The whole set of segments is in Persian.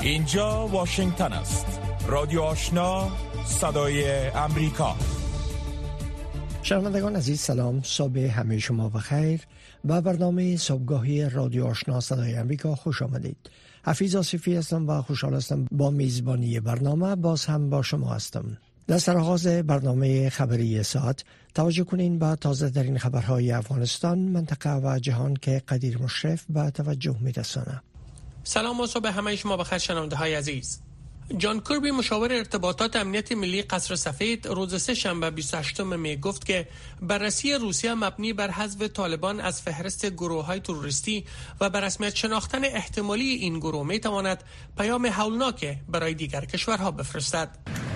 اینجا واشنگتن است. رادیو آشنا، صدای امریکا. شنوندگان عزیز سلام، صبح همه شما بخیر. و برنامه صبحگاهی رادیو آشنا صدای امریکا خوش آمدید. حفیظ آصفی هستم و خوشحال هستم با میزبانی برنامه باز هم با شما هستم. در سرآغاز برنامه خبری ساعت توجه کنین به تازه ترین خبرهای افغانستان، منطقه و جهان که قدیر مشرف به توجه می‌رساند. سلام و صبح همه شما بخیر شنونده های عزیز. جان کربی مشاور ارتباطات امنیت ملی قصر سفید روز سه‌شنبه 28 می گفت که بررسی روسیه مبنی بر حذف طالبان از فهرست گروه‌های تروریستی و بر رسمیت شناختن احتمالی این گروه می تواند پیام هولناک برای دیگر کشورها بفرستد.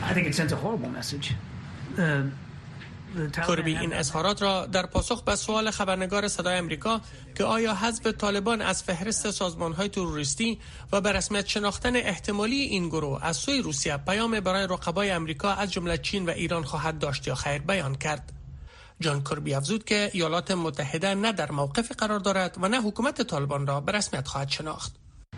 کربی این اظهارات را در پاسخ به سوال خبرنگار صدای امریکا که آیا حذف طالبان از فهرست سازمان‌های تروریستی و به رسمیت شناختن احتمالی این گروه از سوی روسیه پیام برای رقبای امریکا از جمله چین و ایران خواهد داشت یا خیر بیان کرد. جان کربی افزود که ایالات متحده نه در موقف قرار دارد و نه حکومت طالبان را به رسمیت خواهد شناخت.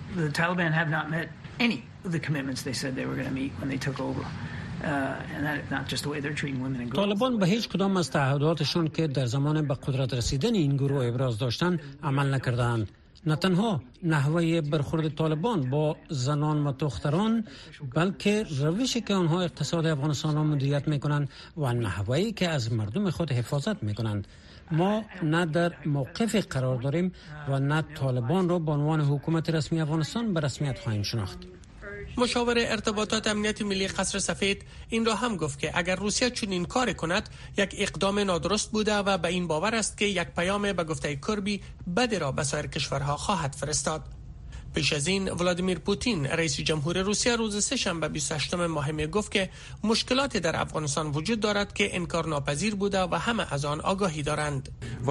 طالبان به هیچ کدام از تعهداتشان که در زمان به قدرت رسیدن این گروه ابراز داشتند عمل نکردند. نه تنها نحوه برخورد طالبان با زنان و دختران، بلکه روشی که آنها اقتصاد افغانستان را مدیریت میکنند و نحوهی که از مردم خود حفاظت میکنند. ما نه در موقف قرار داریم و نه طالبان را به عنوان حکومت رسمی افغانستان به رسمیت خواهیم شناخت. مشاور ارتباطات امنیت ملی قصر سفید این را هم گفت که اگر روسیه چنین کار کند یک اقدام نادرست بوده و به این باور است که یک پیام به گفته کربی بدی را به سایر کشورها خواهد فرستاد. پیش از این ولادیمیر پوتین رئیس جمهور روسیه روز سه‌شنبه 28 ماه می گفت که مشکلاتی در افغانستان وجود دارد که انکار ناپذیر بوده و همه از آن آگاهی دارند.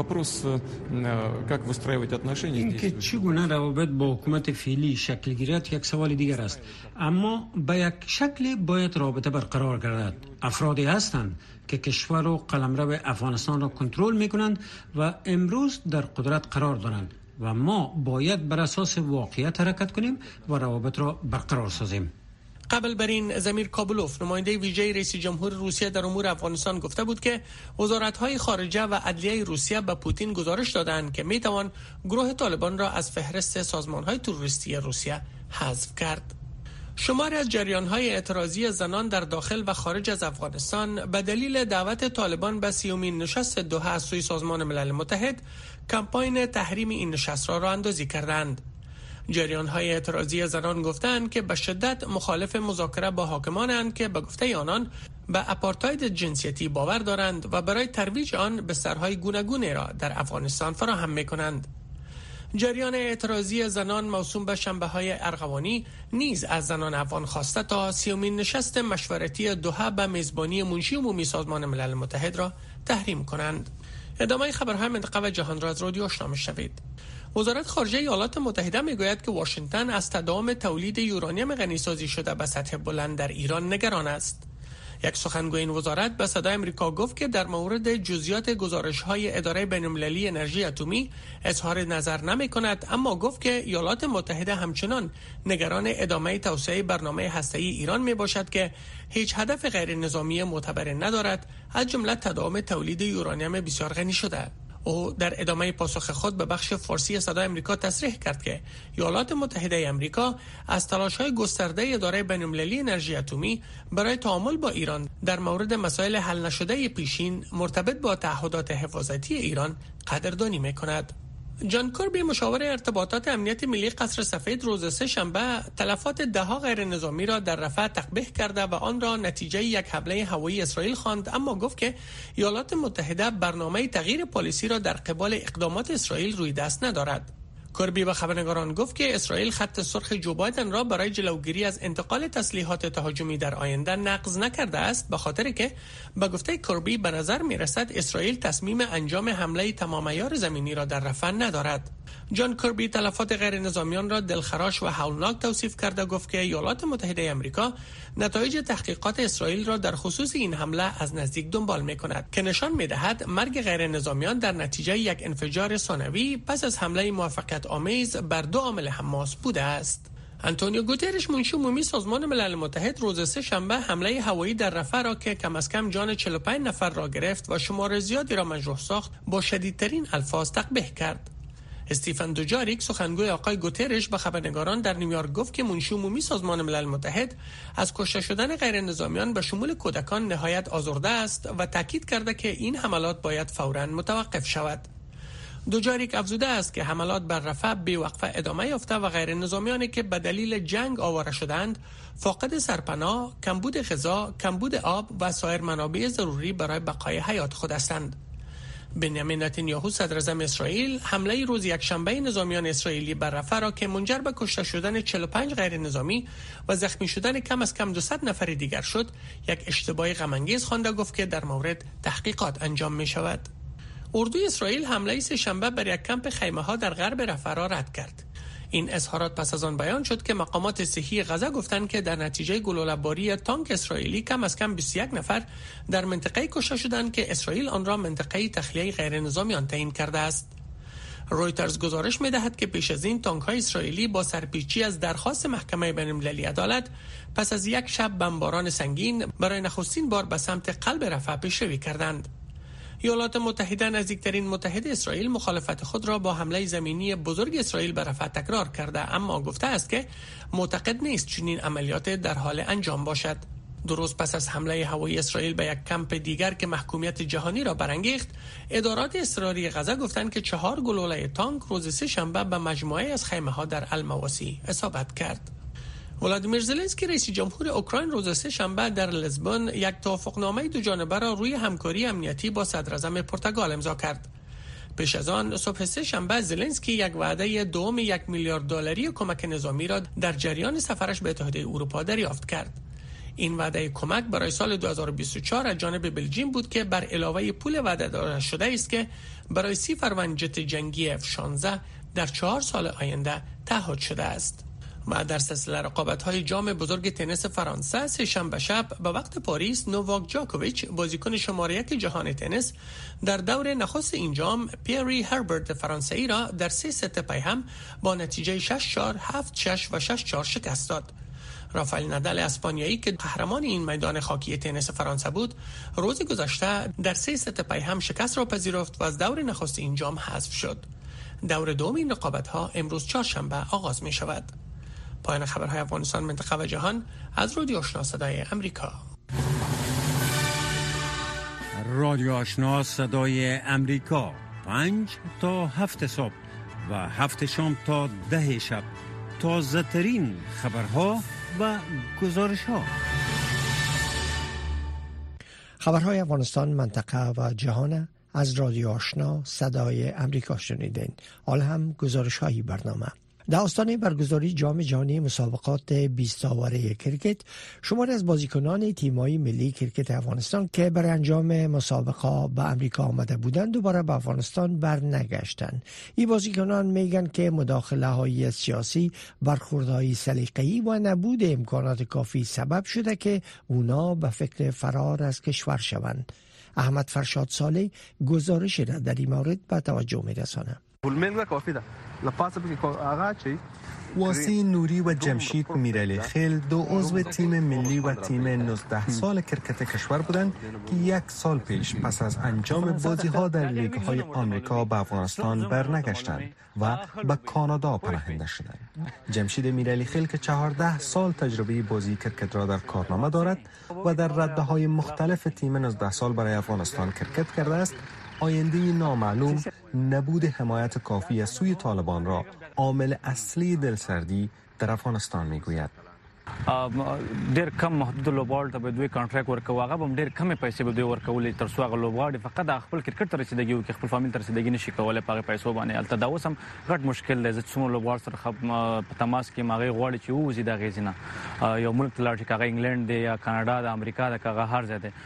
اینکه چگونه روابط با حکومت فعلی شکل گیرد یک سوال دیگر است، اما به یک شکل باید رابطه برقرار گردد. افرادی هستند که کشور و قلمرو افغانستان را کنترل می‌کنند و امروز در قدرت قرار دارند و ما باید بر اساس واقعیت حرکت کنیم و روابط را برقرار سازیم. قبل بر این زمیر کابلوف نماینده ویژه رئیس جمهور روسیه در امور افغانستان گفته بود که وزارت‌های خارجه و عدلیه روسیه به پوتین گزارش دادند که میتوان گروه طالبان را از فهرست سازمان‌های تروریستی روسیه حذف کرد. شماری از جریان‌های اعتراضی زنان در داخل و خارج از افغانستان به دلیل دعوت طالبان به 30مین نشست دوحه از سوی سازمان ملل متحد کمپاین تحریم این نشست را راه اندازی کردند. جریان‌های اعتراضی زنان گفتند که به شدت مخالف مذاکره با حاکمانند که به گفته آنان به آپارتاید جنسیتی باور دارند و برای ترویج آن بسترهای گوناگونی را در افغانستان فراهم می‌کنند. جریان اعتراضی زنان موسوم به شنبه‌های ارغوانی نیز از زنان افغان خواسته تا 30مین نشست مشورتی دوحه به میزبانی منشی عمومی سازمان ملل متحد را تحریم کنند. ادامه خبرهای منطقه و جهان را از رادیو آشنا می‌شنوید. وزارت خارجه ایالات متحده میگوید که واشنگتن از تداوم تولید یورانیم غنیسازی شده به سطح بلند در ایران نگران است. یک سخنگوی این وزارت به صدای امریکا گفت که در مورد جزئیات گزارش‌های اداره بین‌المللی انرژی اتمی اظهار نظر نمی‌کند، اما گفت که ایالات متحده همچنان نگران ادامه توسعه برنامه هسته‌ای ایران میباشد که هیچ هدف غیر نظامی معتبر ندارد، از جمله تداوم تولید یورانیم بسیار غنی شده. او در ادامه پاسخ خود به بخش فارسی صدای امریکا تصریح کرد که ایالات متحده امریکا از تلاش‌های گسترده اداره بین‌المللی انرژی اتمی برای تعامل با ایران در مورد مسائل حل نشده پیشین مرتبط با تعهدات حفاظتی ایران قدردانی می‌کند. جان کربی مشاور ارتباطات امنیت ملی قصر سفید روز سه‌شنبه تلفات ده‌ها غیر نظامی را در رفح تقبیح کرده و آن را نتیجه یک حمله هوایی اسرائیل خواند، اما گفت که ایالات متحده برنامه تغییر پالیسی را در قبال اقدامات اسرائیل روی دست ندارد. کربی به خبرنگاران گفت که اسرائیل خط سرخ جو بایدن را برای جلوگیری از انتقال تسلیحات تهاجمی در آینده نقض نکرده است، به خاطر که به گفته کربی به نظر می‌رسد اسرائیل تصمیم انجام حمله تمام عیار زمینی را در رفح ندارد. جان کربی تلفات غیر نظامیان را دلخراش و هولناک توصیف کرده گفت که ایالات متحده آمریکا نتایج تحقیقات اسرائیل را در خصوص این حمله از نزدیک دنبال می‌کند که نشان می‌دهد مرگ غیر نظامیان در نتیجه یک انفجار ثانوی پس از حمله موفقیت آمیز بر دو عامل حماس بوده است. آنتونیو گوترش منشی عمومی سازمان ملل متحد روز سه‌شنبه حمله هوایی در رفح را که کم از کم جان 45 نفر را گرفت و شمار زیادی را مجروح ساخت با شدیدترین الفاظ تقبیح کرد. استیفن دوجاریک سخنگوی آقای گوترش به خبرنگاران در نیویورک گفت که منشی عمومی سازمان ملل متحد از کشته شدن غیر نظامیان به شمول کودکان نهایت آزرده است و تاکید کرده که این حملات باید فوراً متوقف شود. دوجاریک افزوده است که حملات بر رفح بی‌وقفه ادامه یافته و غیر نظامیانی که به دلیل جنگ آواره شدند فاقد سرپناه، کمبود غذا، کمبود آب و سایر منابع ضروری برای بقای حیات خود هستند. بنیامین نتانیاهو صدر اعظم اسرائیل حمله روز یکشنبه نظامیان اسرائیلی بر رفح را که منجر به کشته شدن 45 غیر نظامی و زخمی شدن کم از کم 200 نفر دیگر شد، یک اشتباه غم انگیز خوانده گفت که در مورد تحقیقات انجام می شود. اردوی اسرائیل حمله سه‌شنبه بر یک کمپ خیمه‌ها در غرب رفح را رد کرد. این اظهارات پس از آن بیان شد که مقامات صحی غزه گفتند که در نتیجه گلوله‌باری تانک اسرائیلی کم از کم 21 نفر در منطقه کشته شدند که اسرائیل آن را منطقه تخلیه غیر نظامیان تعیین کرده است. رویترز گزارش می‌دهد که پیش از این تانک‌های اسرائیلی با سرپیچی از درخواست محکمه بین‌المللی عدالت پس از یک شب بمباران سنگین برای نخستین بار به سمت قلب رفح پیشروی کردند. ایالات متحده نزدیکترین متحد اسرائیل مخالفت خود را با حمله زمینی بزرگ اسرائیل به رفح تکرار کرده، اما گفته است که معتقد نیست چنین عملیات در حال انجام باشد. درست پس از حمله هوایی اسرائیل به یک کمپ دیگر که محکومیت جهانی را برانگیخت، ادارات اضطراری غزه گفتند که 4 گلوله تانک روز سه‌شنبه به مجموعه از خیمه‌ها در المواسی اصابت کرد. ولادیمیر زلنسکی رئیس جمهور اوکراین روز سه‌شنبه در لزبون یک توافقنامه دو جانبه را روی همکاری امنیتی با صدر اعظم پرتغال امضا کرد. پیش از آن صبح سه‌شنبه زلنسکی یک وعده دوم 1 میلیارد دلاری کمک نظامی را در جریان سفرش به اتحادیه اروپا دریافت کرد. این وعده کمک برای سال 2024 از جانب بلژیم بود که بر علاوه پول وعده داده شده است که برای 30 فروند جت جنگی F-16 در 4 سال آینده تعهد شده است. و در سلسله رقابت‌های جام بزرگ تنیس فرانسه سه‌شنبه شب به وقت پاریس نوواک جاکوویچ بازیکن شماره 1 جهان تنیس در دور نخست این جام پیری هربرت فرانسوی را در 3 ست پی هم با نتیجه 6-4، 7-6 و 6-4 شکست داد. رافائل نادال اسپانیایی که قهرمان این میدان خاکی تنیس فرانسه بود، روز گذشته در 3 ست پی هم شکست را پذیرفت و از دور نخست این جام حذف شد. دور دوم این رقابت‌ها امروز چهارشنبه آغاز می‌شود. پایان خبرهای افغانستان، منطقه و جهان از رادیو آشنا صدای امریکا. رادیو آشنا صدای امریکا 5 تا 7 صبح و 7 شام تا 10 شب. تازه ترین خبرها و گزارش ها. خبرهای افغانستان، منطقه و جهان از رادیو آشنا صدای امریکا شنیدین. حال هم گزارش های برنامه. در آستانه برگزاری جام جهانی مسابقات 20 آوره کرکت، شماری از بازیکنان تیم‌های ملی کرکت افغانستان که برای انجام مسابقه به امریکا آمده بودند دوباره به افغانستان برنگشتند. این بازیکنان میگن که مداخله‌های سیاسی، برخوردهای سلیقه‌ای و نبود امکانات کافی سبب شده که اونا به فکر فرار از کشور شوند. احمد فرشاد صالح گزارش را در این مورد به توجه می‌رساند. واسی نوری و جمشید میرعلی خیل دو عضو تیم ملی و تیم 19 سال کرکت کشور بودند که 1 سال پیش پس از انجام بازی‌ها در لیگ‌های آمریکا به افغانستان برنگشتند و به کانادا پناهنده شدند. جمشید میرعلی خیل که 14 سال تجربه بازی کرکت را در کارنامه دارد و در رده‌های مختلف تیم 19 سال برای افغانستان کرکت کرده است، آینده نامعلوم، نبود حمایت کافی از سوی طالبان را عامل اصلی دلسردی در افغانستان میگوید. ډیر کم محدود لوبغاړو ته به دوی کانټراکټ ورکوي، هغه هم ډیر کم پیسې به دوی ورکولې تر څو هغه لوبغاړي فقط خپل کرکټ ته رسیدګي وکړي، خپل فامیل ته رسیدګي نشي کولای په پیسو باندې. البته دا اوس هم غټ مشکل دی. څومره لوبغاړو سره په تماس کې ماغه غواړي چې ووزي د غیزنه یو ملک ته لاړ شي، هغه انګلند دی یا کاناډا د امریکا د هغه هر ځای دی.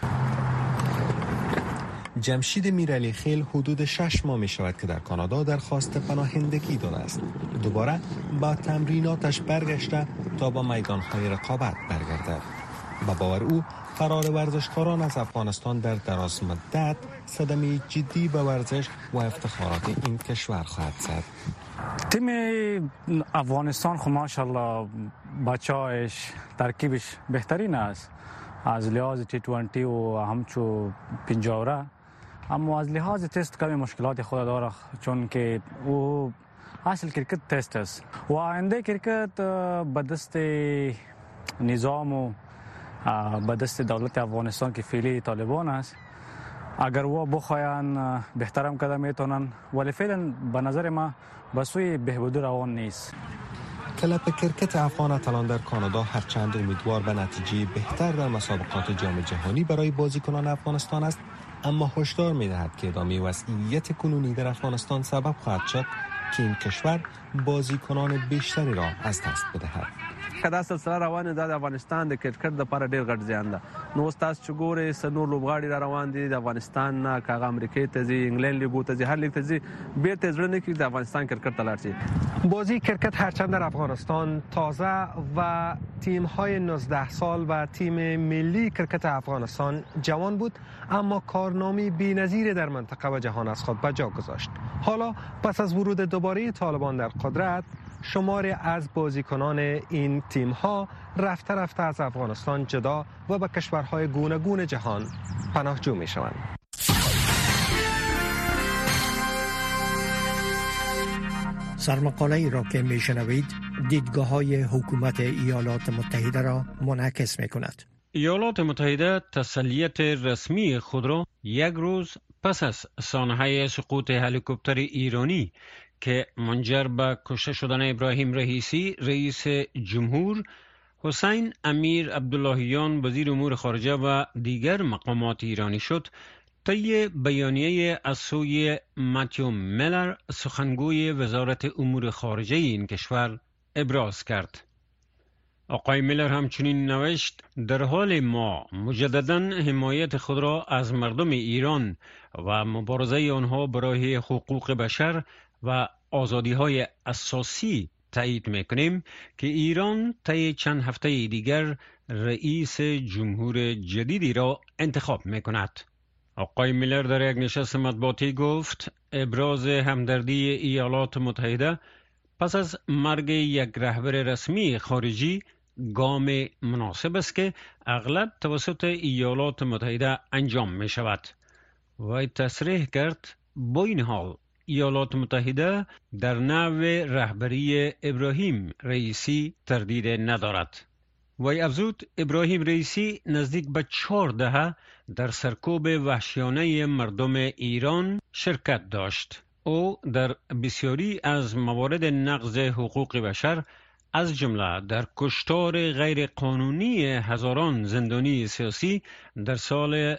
جمشید میرعلی خیل حدود 6 ماه می شود که در کانادا درخواست پناهندگی داده است. دوباره با تمریناتش برگشته تا با میدانهای رقابت برگردد. به باور او فرار ورزشکاران از افغانستان در دراز مدت صدمه جدی به ورزش و افتخارات این کشور خواهد زد. تیم افغانستان خو ماشاءالله بچه‌هاش ترکیبش بهترین است از لحاظ T20 و همچو پنجاوره، اما از لحاظ تست کمی مشکلات خود داره چون که او اصل کرکت تست است و آینده کرکت به دست نظام و به دست دولت افغانستان که فعلی طالبان است. اگر و بخواین بهترم کده میتونن، ولی فعلا به نظر ما به سوی بهبود روان نیست. کلب کرکت افغان اتلان در کانادا هرچند امیدوار به نتیجه بهتر در مسابقات جام جهانی برای بازیکنان افغانستان است، اما هشدار می‌دهد که ادامه وضعیت کنونی در افغانستان سبب خواهد شد که این کشور بازیکنان بیشتری را از دست بدهد. کدا سلسله روانه د افغانستان د کرکټ د لپاره ډیر غټ زیان ده. نو تاسو چې ګورئ سنور لوبغاړي را روان دي د افغانستان نه، کاغه امریکای ته ځي، انګلند لیګو ته ځي، هر لیګ ته ځي، بیرته ځړنه کې د افغانستان کرکټ ته لاړ شي. بازی کرکت هرچند در افغانستان تازه و تیم‌های 19 سال و تیم ملی کرکت افغانستان جوان بود، اما کارنامه بی‌نظیر در منطقه و جهان از خود به جا گذاشت. حالا پس از ورود دوباره طالبان در قدرت، شماری از بازیکنان این تیم‌ها رفته از افغانستان جدا و به کشورهای گوناگون جهان پناهجو می‌شوند. سرمقاله ای را که میشنوید دیدگاه‌های حکومت ایالات متحده را منعکس می‌کند. ایالات متحده تسلیت رسمی خود را یک روز پس از سانحه سقوط هلیکوپتر ایرانی که منجر به کشته شدن ابراهیم رئیسی رئیس جمهور، حسین امیر عبداللهیان وزیر امور خارجه و دیگر مقامات ایرانی شد، طی بیانیه از سوی ماتیو میلر سخنگوی وزارت امور خارجه این کشور ابراز کرد. آقای میلر همچنین نوشت: در حال ما مجدداً حمایت خود را از مردم ایران و مبارزه آنها برای حقوق بشر و آزادی‌های اساسی تایید می‌کنیم که ایران طی چند هفته دیگر رئیس جمهور جدیدی را انتخاب می‌کند. آقای میلر در یک نشست مطبوعاتی گفت ابراز همدردی ایالات متحده پس از مرگ یک رهبر رسمی خارجی گام مناسب است که اغلب توسط ایالات متحده انجام می شود. وی تصریح کرد با این حال ایالات متحده در نوع رهبری ابراهیم رئیسی تردید ندارد. وی افزود ابراهیم رئیسی نزدیک به 4 دهه در سرکوب وحشیانه مردم ایران شرکت داشت. او در بسیاری از موارد نقض حقوق بشر از جمله در کشتار غیر قانونی هزاران زندانی سیاسی در سال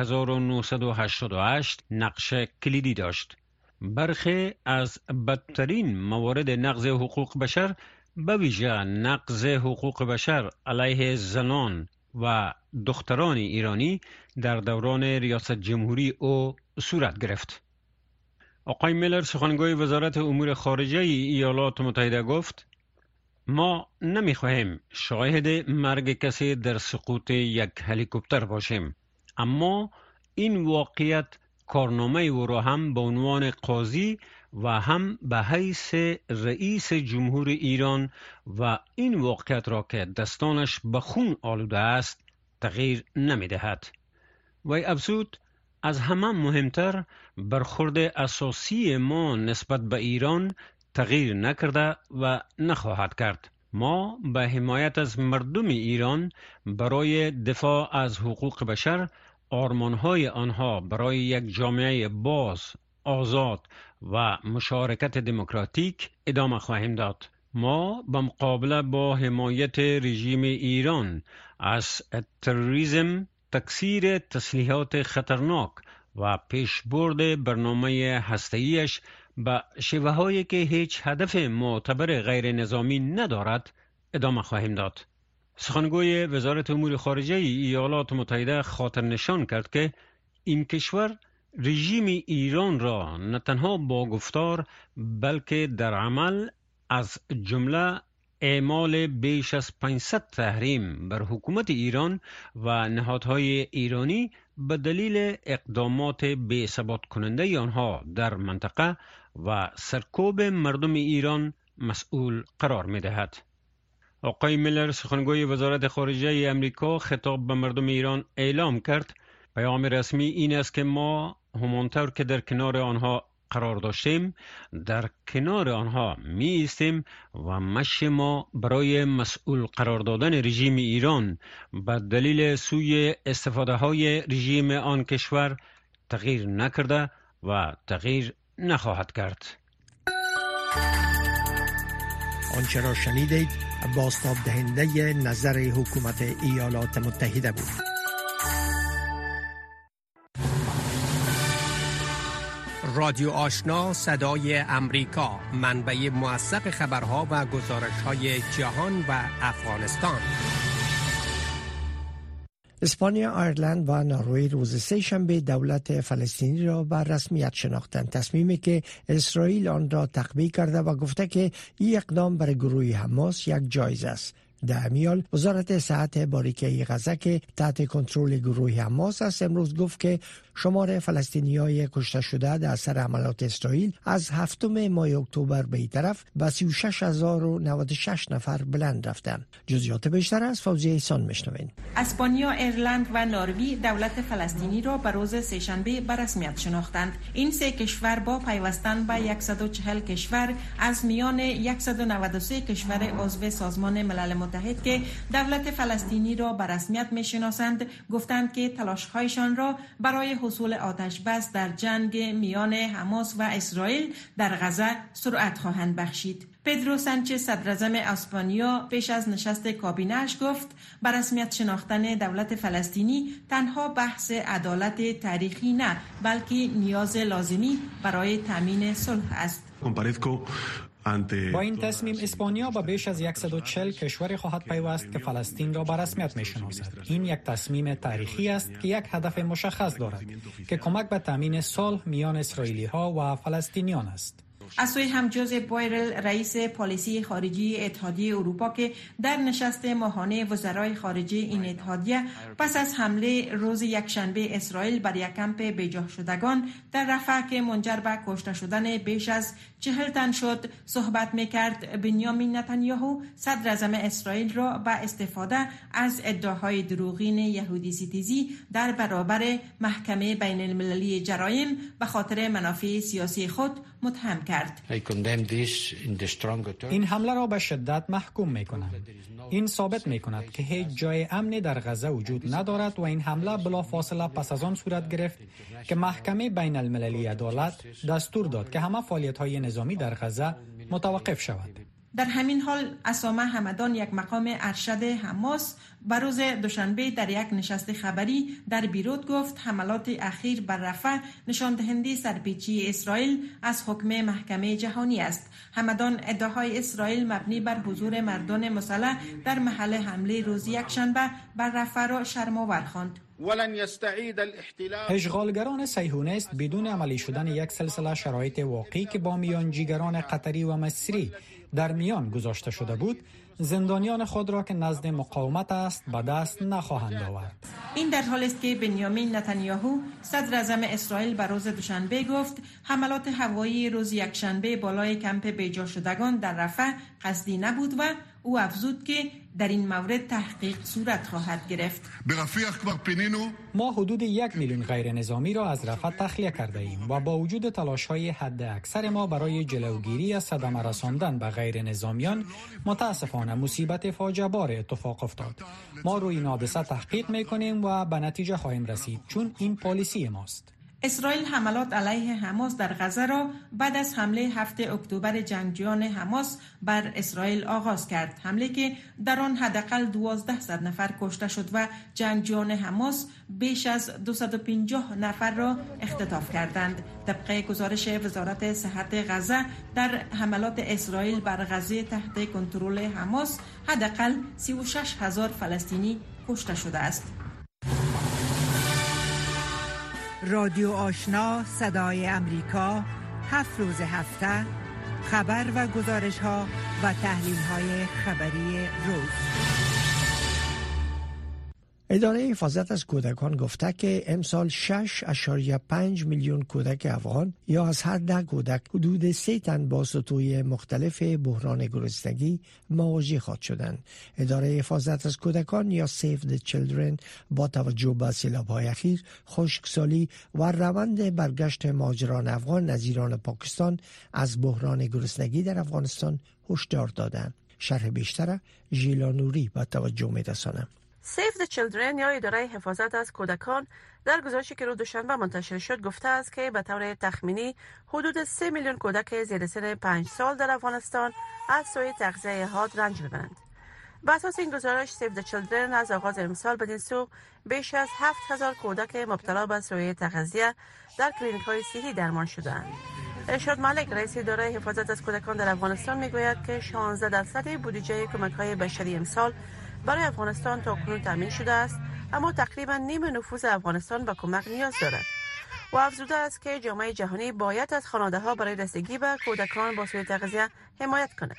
1988 نقش کلیدی داشت. برخی از بدترین موارد نقض حقوق بشر به ویژه نقض حقوق بشر علیه زنان و دختران ایرانی در دوران ریاست جمهوری او صورت گرفت. آقای میلر سخنگوی وزارت امور خارجه ایالات متحده گفت ما نمیخواهیم شاهد مرگ کسی در سقوط یک هلیکوپتر باشیم، اما این واقعیت کارنامه او را هم به عنوان قاضی و هم به حیث رئیس جمهور ایران و این واقعیت را که دستانش به خون آلوده است تغییر نمیدهد. وی افزود از همه مهمتر برخورد اساسی ما نسبت به ایران تغییر نکرده و نخواهد کرد. ما به حمایت از مردم ایران برای دفاع از حقوق بشر، آرمانهای آنها برای یک جامعه باز، آزاد و مشارکت دموکراتیک ادامه خواهیم داد. ما به مقابله با حمایت رژیم ایران از تروریسم، تکثیر تسلیحات خطرناک و پیشبرد برنامه هسته‌ایش به شیوه‌هایی که هیچ هدف معتبر غیر نظامی ندارد ادامه خواهیم داد. سخنگوی وزارت امور خارجه ایالات متحده خاطر نشان کرد که این کشور رژیم ایران را نه تنها با گفتار بلکه در عمل از جمله اعمال بیش از 500 تحریم بر حکومت ایران و نهادهای ایرانی به دلیل اقدامات بی‌ثبات کننده آنها در منطقه و سرکوب مردم ایران مسئول قرار می دهد. آقای میلر سخنگوی وزارت خارجه امریکا خطاب به مردم ایران اعلام کرد پیام رسمی این است که ما همانطور که در کنار آنها قرار داشتیم در کنار آنها می ایستیم و مشی ما برای مسئول قرار دادن رژیم ایران به دلیل سوی استفاده های رژیم آن کشور تغییر نکرده و تغییر نخواهد کرد. آنچه را شنیدید بازتاب دهنده نظر حکومت ایالات متحده بود. رادیو آشنا صدای امریکا، منبع موثق خبرها و گزارش‌های جهان و افغانستان. اسپانیا، آیرلند و نروژ روز سه‌شنبه دولت فلسطینی را به رسمیت شناختند، تصمیمی که اسرائیل آن را تقویه کرده و گفته که این اقدام برای گروه حماس یک جایزه است. در میال وزارت صحت باریکه غزه که تحت کنترل گروه حماس است امروز گفت که شمار فلسطینیای کشته شده در اثر حملات اسرائیل از 7 ماه اکتبر به این طرف به 36096 نفر بلند رفتند. جزئیات بیشتر از فوزیه احسان میشنوید. اسپانیا، ایرلند و نروژ دولت فلسطینی را به روز سه‌شنبه به رسمیت شناختند. این سه کشور با پیوستن به 140 کشور از میان 193 کشور عضو سازمان ملل متحد که دولت فلسطینی را به رسمیت میشناسند گفتند که تلاش‌هایشان را برای حصول آتش بس در جنگ میان حماس و اسرائیل در غزه سرعت خواهند بخشید. پدرو سانچز صدراعظم اسپانیا پیش از نشست کابینه‌اش گفت به رسمیت شناختن دولت فلسطینی تنها بحث عدالت تاریخی نه بلکه نیاز لازمی برای تامین صلح است. با این تصمیم اسپانیا با بیش از 140 کشور خواهد پیوست که فلسطین را به رسمیت می‌شناسد. این یک تصمیم تاریخی است که یک هدف مشخص دارد که کمک به تامین صلح میان اسرائیلی‌ها و فلسطینیان است. از سوی هم جوزف بویرل رئیس پالیسی خارجی اتحادیه اروپا که در نشست ماهانه وزرای خارجه این اتحادیه پس از حمله روز یکشنبه اسرائیل بر یک کمپ بیجا شدگان در رفح که منجر به کشته شدن بیش از 40 تن شد صحبت میکرد، بنیامین نتانیاهو صدر اعظم اسرائیل را به استفاده از ادعاهای دروغین یهودی ستیزی در برابر محکمه بین المللی جرایم به خاطر منافع سیاسی خود متهم کرد. این حمله را به شدت محکوم می‌کنم. این ثابت می‌کند که هیچ جای امنی در غزه وجود ندارد و این حمله بلافاصله پس از آن صورت گرفت که محکمه بین المللی عدالت دستور داد که همه فعالیت‌های نظامی در غزه متوقف شود. در همین حال اسامه حمدان یک مقام ارشد حماس بر روز دوشنبه در یک نشست خبری در بیروت گفت حملات اخیر بر رفح نشان دهنده سرپیچی اسرائیل از حکم محکمه جهانی است. حمدان ادعاهای اسرائیل مبنی بر حضور مردان مسلح در محل حمله روز یکشنبه بر رفح را شرم‌آور خواند. اشغالگران صهیونیست بدون عملی شدن یک سلسله شرایط واقعی که با میانجیگران قطری و مصری در میان گذاشته شده بود، زندانیان خود را که نزد مقاومت است به دست نخواهند آورد. این در حالی است که بنیامین نتانیاهو صدر اعظم اسرائیل بر روز دوشنبه گفت حملات هوایی روز یکشنبه بالای کمپ بیجا شدگان در رفح قصدی نبود و او افزود که در این مورد تحقیق صورت خواهد گرفت. ما حدود 1 میلیون غیر نظامی را از رفح تخلیه کرده ایم و با وجود تلاش‌های حد اکثر ما برای جلوگیری از صدمه رساندن به غیر نظامیان متاسفانه مصیبت فاجعه بار اتفاق افتاد. ما روی این حادثه تحقیق می‌کنیم و به نتیجه خواهیم رسید چون این پالیسی ماست. اسرائیل حملات علیه حماس در غزه را بعد از حمله 7 اکتبر جنگجویان حماس بر اسرائیل آغاز کرد، حمله که در آن حداقل 1200 نفر کشته شد و جنگجویان حماس بیش از 250 نفر را اختطاف کردند. طبق گزارش وزارت صحت غزه در حملات اسرائیل بر غزه تحت کنترل حماس حداقل 36000 فلسطینی کشته شده است. رادیو آشنا صدای امریکا 7 روز هفته خبر و گزارش ها و تحلیل های خبری روز. اداره حفاظت از کودکان گفته که امسال 6.5 میلیون کودک افغان یا از هر 10 کودک حدود 3 تن با سطوح مختلف بحران گرسنگی مواجه خواهد شدند. اداره حفاظت از کودکان یا Save the Children با توجه به سیلاب‌های اخیر، خشکسالی و روند برگشت مهاجران افغان از ایران و پاکستان از بحران گرسنگی در افغانستان هشدار دادند. شرح بیشتر ژیلا نوری با توجه می‌رسانم. Save the Children یا اداره حفاظت از کودکان در گزارشی که روز دوشنبه منتشر شد گفته است که به طور تخمینی حدود 3 میلیون کودک زیر سن 5 سال در افغانستان از سوء تغذیه حاد رنج می‌برند. بر اساس این گزارش Save the Children از آغاز امسال بدین سو بیش از 7000 کودک مبتلا به سوء تغذیه در کلینیک‌های صحی درمان شدند. ارشاد ملک رئیس اداره حفاظت از کودکان در افغانستان میگوید که 16% بودجه کمک‌های بشری امسال برای افغانستان تا کنون تامین شده است، اما تقریبا نیم نفوس افغانستان به کمک نیاز دارد و افزوده است که جامعه جهانی باید از خانواده‌ها برای رسیدگی به کودکان با سوء تغذیه حمایت کند.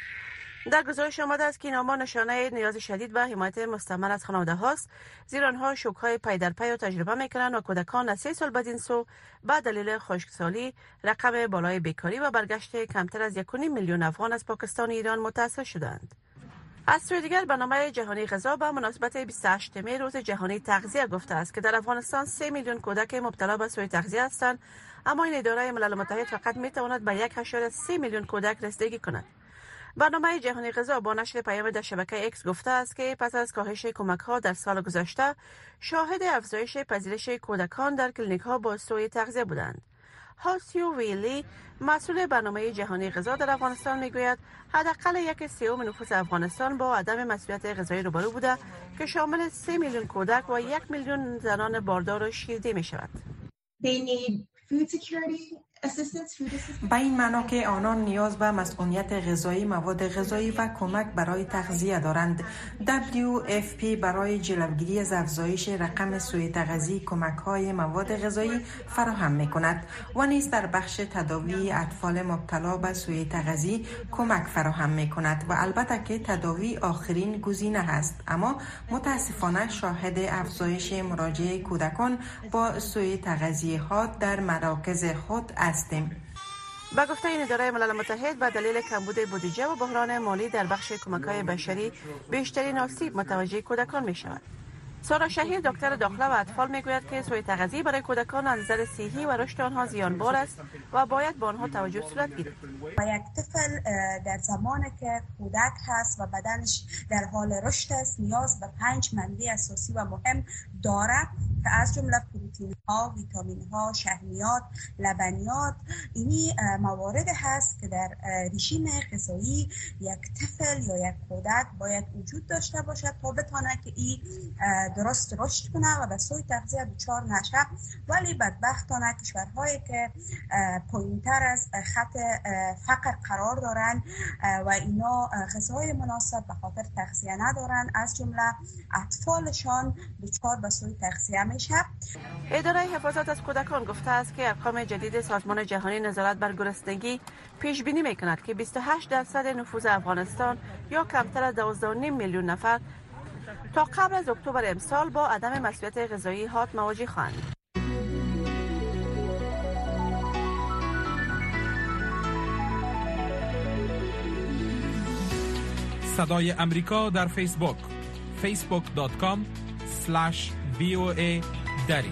در گزارش آمده است که این آمار نشانه نیاز شدید به حمایت مستمر از خانواده‌ها است، زیرا آنها شوک‌های پی در پی را تجربه می‌کنند و کودکان از 3 سال بدین سو به دلیل خشکسالی، رقم بالای بیکاری و برگشت کمتر از 1.5 میلیون افغان از پاکستان و ایران متأثر شدند. از سوی دیگر برنامه جهانی غذا به مناسبت 28 می روز جهانی تغذیه گفته است که در افغانستان 3 میلیون کودک مبتلا به سوء تغذیه هستند، اما این اداره ملل متحد فقط می تواند به 1.3 میلیون کودک رسیدگی کند. برنامه جهانی غذا با نشر پیام در شبکه اکس گفته است که پس از کاهش کمک‌ها در سال گذشته شاهد افزایش پذیرش کودکان در کلینیک‌ها با سوء تغذیه بودند. هاسیو ویلی مسئول برنامه جهانی غذا در افغانستان میگوید حداقل 1/3 نفوس افغانستان با عدم مسئولیت غذایی روبرو بوده که شامل 3 میلیون کودک و 1 میلیون زنان باردار و شیرده می شود. با این معنا که آنان نیاز به مسئولیت غذایی، مواد غذایی و کمک برای تغذیه دارند. WFP برای جلوگیری از افزایش رقم سوء تغذیه کمک‌های مواد غذایی فراهم می‌کند و نیز در بخش تداوی اطفال مبتلا به سوء تغذیه کمک فراهم می‌کند و البته که تداوی آخرین گزینه است، اما متاسفانه شاهد افزایش مراجعه کودکان با سوء تغذیه ها در مراکز خود هستیم. با گفته این اداره ملل متحد به دلیل کمبود بودجه و بحران مالی در بخش کمک‌های بشری بیشترین آسیب متوجه کودکان می شود. سارا شهیر دکتر داخله و اطفال میگوید که سوء تغذیه برای کودکان از نظر صحی و رشد آنها زیانبار است و باید به آنها توجه صورت گیرد. یک طفل در زمانی که کودک هست و بدنش در حال رشد است نیاز به 5 منبع اساسی و مهم دارد که از جمله پروتئین ها، ویتامین ها، شحمیات، لبنیات. اینی موارد هست که در رژیم غذایی یک طفل یا یک کودک باید وجود داشته باشد تا بتونه که این درست رشد کنه و به سوء تغذیه دچار نشه. ولی بدبختانه کشورهایی که پایین‌تر از خط فقر قرار دارن و اینا غذای مناسب به خاطر تغذیه ندارن، از جمله اطفالشان دچار به سوء تغذیه میشه. اداره حفاظت از کودکان گفته است که ارقام جدید سازمان جهانی نظارت بر گرسنگی پیش بینی میکند که 28% نفوس افغانستان یا کمتر از 12.5 میلیون نفر تا قبل از اکتبر امسال با عدم مسئولیت غذایی حاد مواجه خواهند. صدای امریکا در فیسبوک facebook.com/VOA دری.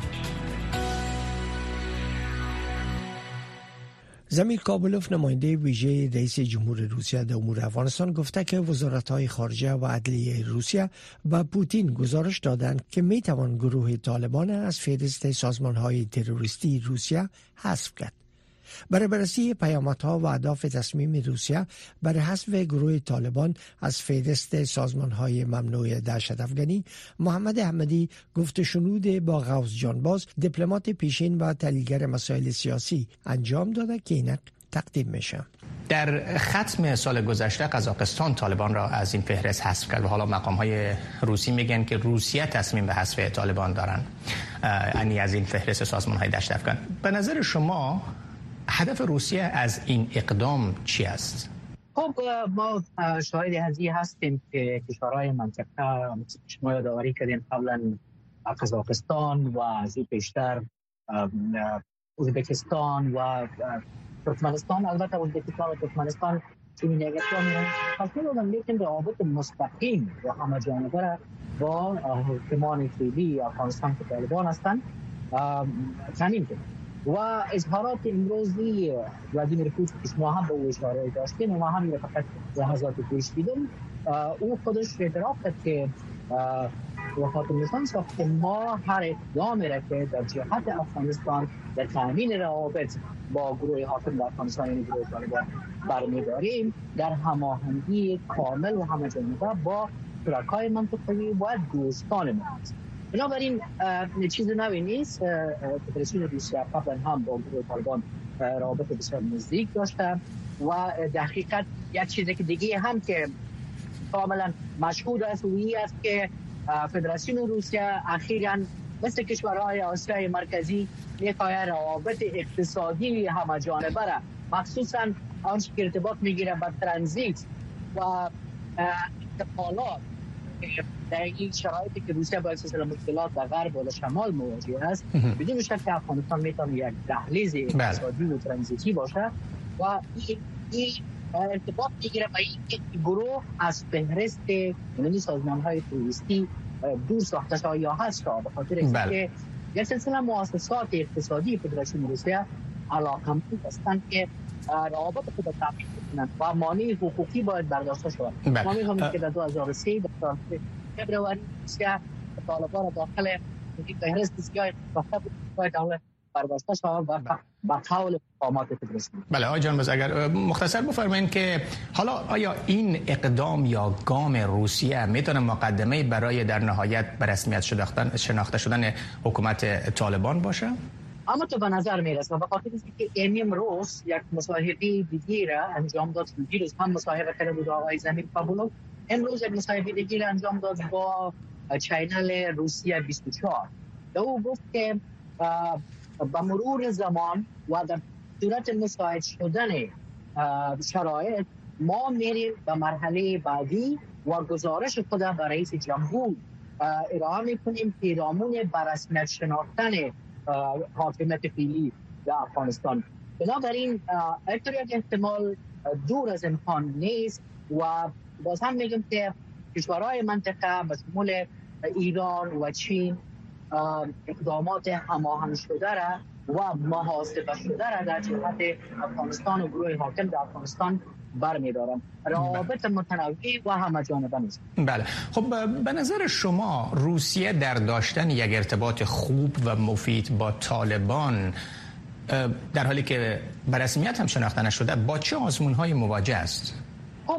زمیر کابلوف نماینده ویژه رئیس جمهور روسیه در امور افغانستان گفته که وزارت‌های خارجه و عدلیه روسیه به پوتین گزارش دادند که می‌توان گروه طالبان از فهرست سازمان‌های تروریستی روسیه حذف کرد. برای بررسی پیامدها و اهداف تصمیم روسیه برای حذف گروه طالبان از فهرست سازمان‌های ممنوع دهشت افغانی، محمد احمدی گفت شنود با غوث جانباز، دیپلمات پیشین و تحلیلگر مسائل سیاسی انجام داده که اینک تقدیم میشه. در ختم سال گذشته قزاقستان طالبان را از این فهرست حذف کرد و حالا مقام‌های روسی میگن که روسیه تصمیم به حذف طالبان دارن، یعنی از این فهرست سازمان‌های دهشت افغان. به نظر شما هدف روسیه از این اقدام چی است؟ خب ما شاهد هزی هستیم که کشورهای منطقه شما یادآوری کردیم قبلا قزاقستان و از این پیشتر ازبکستان و ترکمنستان، البته ازبکستان و ترکمنستان چنین اقدامی تصمیم دادن لیکن روابط مستقیم و همه‌جانبه با حکمان فعلی افغانستان که طالبان هستند تامین کرد. و اظهارات امروزی ولادیمیر پوتین که شما هم به او اشاره داشتین و ما هم فقط لحظات پیش دیدیم، او خودش اعتراف کرد که وفات نشان ساخت که ما هر اقدامی را که در جهت افغانستان در تامین روابط با گروه حاکم در افغانستان یعنی گروه طالبان برمی‌داریم در هماهنگی کامل و همه‌جانبه با شرکای منطقه‌ای و دوستان ما است. بنابراین چیز نوی نیست. فدراسیون روسیه قبلا هم با گروه طالبان روابط بسیار نزدیک داشته و در حقیقت یک چیزی که دیگه هم که کاملا مشهود است و این است که فدراسیون روسیه اخیراً مثل کشورهای آسیای مرکزی میخواهد روابط اقتصادی همه‌جانبه را مخصوصاً آنچه که ارتباط میگیره با ترانزیت و انتقالات در این شرایطی که روسیه با سلسله مشکلات در غرب و شمال مواجه است، بدون شک که افغانستان میتونه یک دهلیز اقتصادی و ترانزیتی باشه و این ارتباط میگیره با این گروه از فهرست یعنی سازمان‌های توریستی دور ساخته شده یا هست به خاطر اینکه یک سلسله مؤسسات اقتصادی فدراسیون روسیه علاقمند هستند که روابط خود را تامین کنند و مانع حقوقی باید برداشته شود. ما می‌گوییم که در 2003 در فبروری روسیه طالبان را داخل این فهرست سیاه ساخته بود باید برداشته شود و با قول مقامات فدراسیون. بله آقای جانباز، اگر مختصر بفرمایید که حالا آیا این اقدام یا گام روسیه میتونه مقدمه برای در نهایت به رسمیت شناخته شدن حکومت طالبان باشه؟ اما تو به نظر میرسه به خاطر اینکه امروز یک مصاحبه دیگه را انجام داد. دیروز هم مصاحبه کرده بود آقای زمیر قبولوف، امروز یک مصاحبه دیگه را انجام داد با چینل روسیه 24. او گفت که با مرور زمان و در صورت مساعد شدن شرایط ما میریم به مرحله بعدی و گزارش خود به رئیس جمهور ارائه میکنیم پیرامون به رسمیت شناختن حاکمیت فعلی در افغانستان. بنابراین احتمال دور از امکان نیست و باز هم میگم که کشورهای منطقه به شمول ایران و چین اقدامات هماهنگ شده را و محاسبه شده را در جهت افغانستان و گروه حاکم در افغانستان برمی‌دارم. روابط متنوع و همه‌جانبه است. بله. خب به نظر شما روسیه در داشتن یک ارتباط خوب و مفید با طالبان در حالی که به رسمیت هم شناخته نشده با چه آزمون‌های مواجه است؟ خب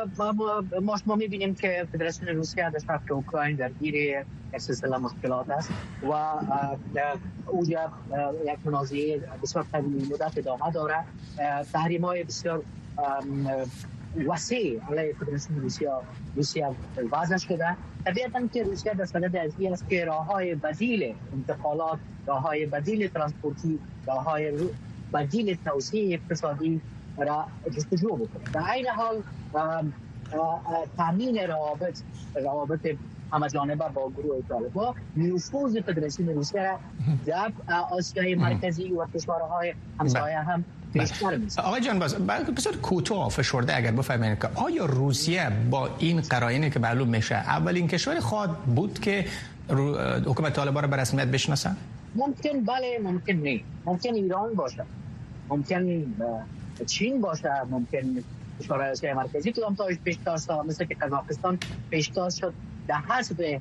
ما می‌بینیم که فدراسیون روسیه در شرق اوکراین درگیر یک سلسله مشکلات است و اونجا یک منازعه بسیار طویل مدت ادامه داره. تحریم‌های بسیار وسیع علیه فدراسیون روسیه وضع شده. طبیعتاً که روسیه در صدد از این است که راه‌های بدیل انتقالات، راه‌های بدیل ترانسپورتی، راه‌های بدیل توسعه اقتصادی را جستجو بکنه. در این حال تامین روابط همه‌جانبه با گروه طالبان نفوذ فدراسیون روسیه را در آسیای مرکزی و کشورهای همسایه هم بیشتر می‌سازد. آقای جانباز بسیار کوتاه فشرده اگر بفرمایید که آیا روسیه با این قرائنی که معلوم میشه اولین کشور خواهد بود که حکومت طالبان را به رسمیت بشناسه؟ ممکن بله، ممکن نه. ممکن ایران باشه، ممکن چین باشه، ممکن کشورهای آسیای مرکزی کدام تاش پیشتاز مثل که قزاقستان پیشتاز شد در حسب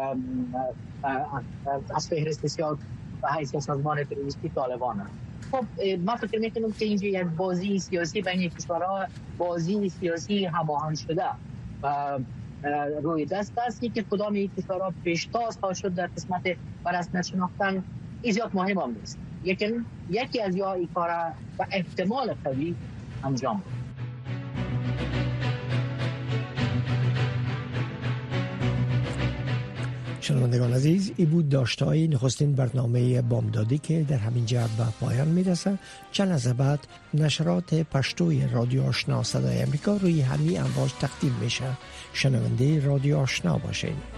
از فهرست سیاه و حیث سازمان تروریستی طالبان. خب ما فکر میکنم که اینجا یک بازی سیاسی بین کشورها، بازی سیاسی هماهنگ شده روی دست است که کدام یک کشورها پیشتاز خواهد شد در قسمت به رسمیت شناختن زیاد مهم هم نیست. یکی از یا این کار و احتمال قوی انجام بود. شنوندگان عزیز، ای بود داشته‌های نخستین برنامه بامدادی که در همین جهت به پایان میرسه. چند لحظه بعد نشرات پشتوی رادیو آشنا صدای امریکا روی همین امواج تقدیم میشه. شنونده رادیو آشنا باشین.